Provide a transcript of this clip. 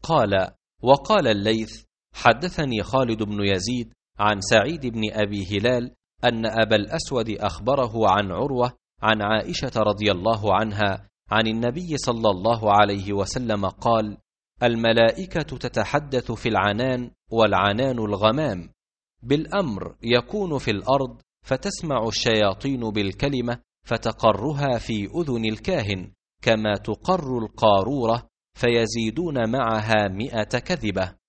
قال: وقال الليث: حدثني خالد بن يزيد عن سعيد بن أبي هلال أن أبا الأسود أخبره عن عروة عن عائشة رضي الله عنها عن النبي صلى الله عليه وسلم قال: الملائكة تتحدث في العنان، والعنان الغمام، بالأمر يكون في الأرض، فتسمع الشياطين بالكلمة فتقرها في أذن الكاهن كما تقر القارورة، فيزيدون معها 100 كذبة.